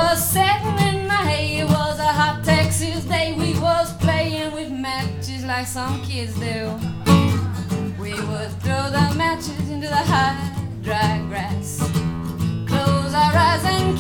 was sitting in the hay. It was a hot Texas day. We was playing with matches like some kids do. We would throw the matches into the high, dry grass, close our eyes and